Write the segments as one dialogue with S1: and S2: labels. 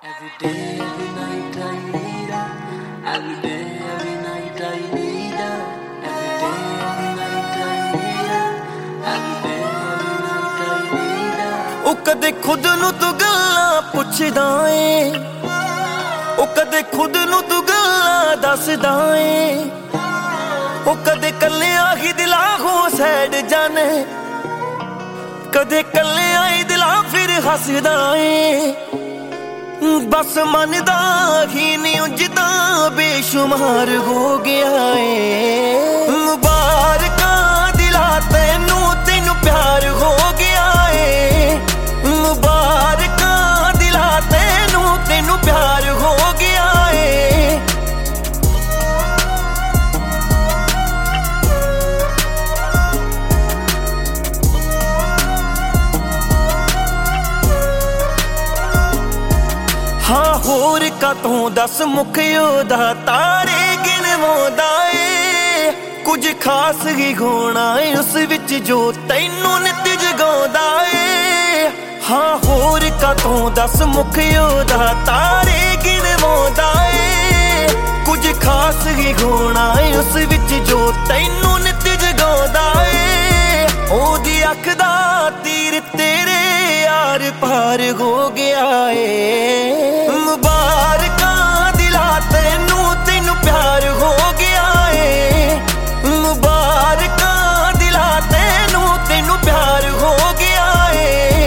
S1: Every day, every night I need her. Every day, every night I need her. Every day, every night I need her. Every day, every night I need her.
S2: ਉਹ ਕਦੇ ਖੁਦ ਨੂੰ ਤੂੰ ਗੱਲਾਂ ਪੁੱਛਦਾ ਏ, ਉਹ ਕਦੇ ਖੁਦ ਨੂੰ ਤੂੰ ਗੱਲਾਂ ਦੱਸਦਾ ਏ, ਉਹ ਕਦੇ ਕੱਲਿਆਂ ਹੀ ਦਿਲਾਂ ਹੋ ਸੈਡ ਜਾਣੇ, ਕਦੇ ਕੱਲਿਆਂ ਹੀ ਦਿਲਾਂ ਫਿਰ ਹੱਸਦਾ ਏ। बस मनदा ही नहीं उजदा बेशुमार हो गया है। मुबारकां दिला तेनू तेनू प्यार हो गया है। मुबारकां दिला तेनू तेनू प्यार हो गया है। हाँ होर कातों दस मुख ओदा तारे गिनवाउंदा ए, कुछ खास ही होना है उस विच जो तैनू नित जगाउंदा ए। हाँ होर कातों दस मुख ओदा तारे गिनवाउंदा ए, कुछ खास ही होना है उस विच जो तैनू नित जगाउंदा ए। ओदी अख दा तीर तेरे यार पार हो गया है। मुबारकां दिला तेनू तेनू प्यार हो गया है। मुबारकां दिला तेनू तेनू प्यार हो गया है।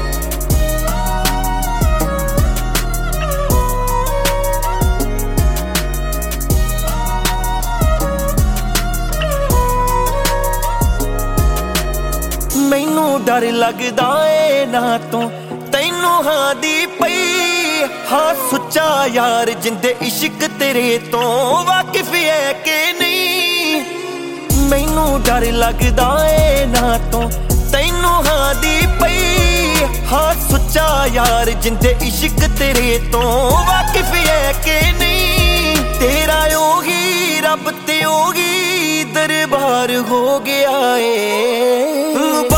S2: मैनू डर लगदा ए ना तो तैनू हाँ दी पई, हाँ सुच्चा यार जिंदे इश्क तेरे तो वाकिफ है कि नहीं। मैनू डर लगदा ए ना तो तैनू हाँ दी पई, हाँ सुच्चा यार जिंदे इश्क तेरे तो वाकिफ है कि नहीं। तेरा योगी रब ते योगी दरबार हो गया है।